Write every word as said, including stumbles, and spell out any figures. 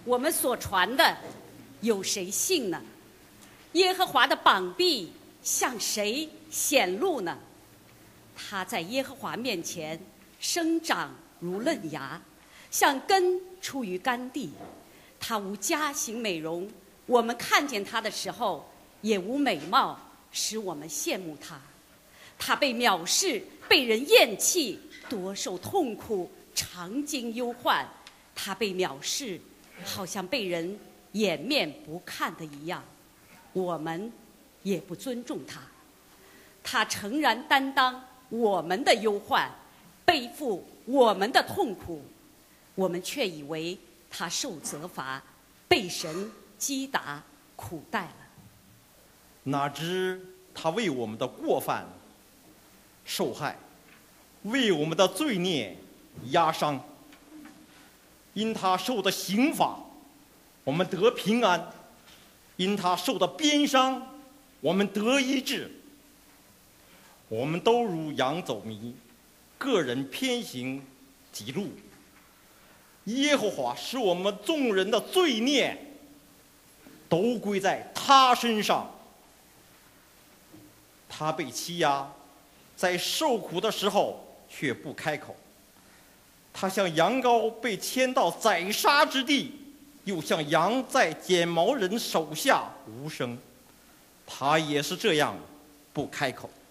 我们所传的，有谁信呢？耶和华的膀臂向谁显露呢？他在耶和华面前生长如嫩芽，像根出于干地。他无佳形美容，我们看见他的时候也无美貌，使我们羡慕他。他被藐视，被人厌弃，多受痛苦，常经忧患。他被藐视，好像被人掩面不看的一样，我们也不尊重他。他诚然担当我们的忧患，背负我们的痛苦，我们却以为他受责罚，被神击打苦待了。 哪知他为我们的过犯受害，为我们的罪孽压伤。因他受的刑罚，我们得平安；因他受的鞭伤，我们得医治。我们都如羊走迷，个人偏行己路。耶和华使我们众人的罪孽都归在他身上。他被欺压，在受苦的时候却不开口。他像羊羔被牵到宰杀之地，又像羊在剪毛人手下无声。他也是这样，不开口。